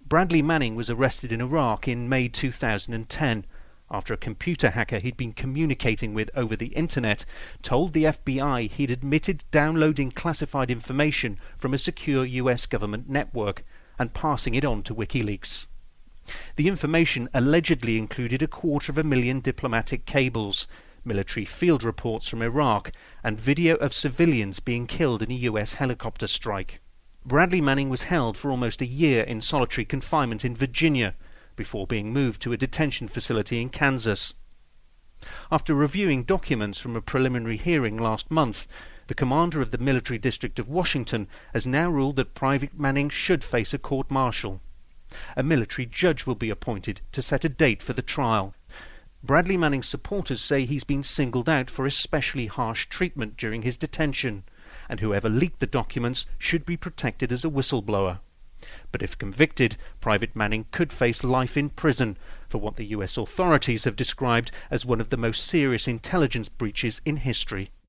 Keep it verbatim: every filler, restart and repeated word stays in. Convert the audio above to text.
Bradley Manning was arrested in Iraq in May two thousand ten after a computer hacker he'd been communicating with over the internet told the F B I he'd admitted downloading classified information from a secure U S government network and passing it on to WikiLeaks. The information allegedly included a quarter of a million diplomatic cables, military field reports from Iraq, and video of civilians being killed in a U S helicopter strike. Bradley Manning was held for almost a year in solitary confinement in Virginia before being moved to a detention facility in Kansas. After reviewing documents from a preliminary hearing last month, the commander of the Military District of Washington has now ruled that Private Manning should face a court-martial. A military judge will be appointed to set a date for the trial. Bradley Manning's supporters say he's been singled out for especially harsh treatment during his detention, and whoever leaked the documents should be protected as a whistleblower. But if convicted, Private Manning could face life in prison for what the U S authorities have described as one of the most serious intelligence breaches in history.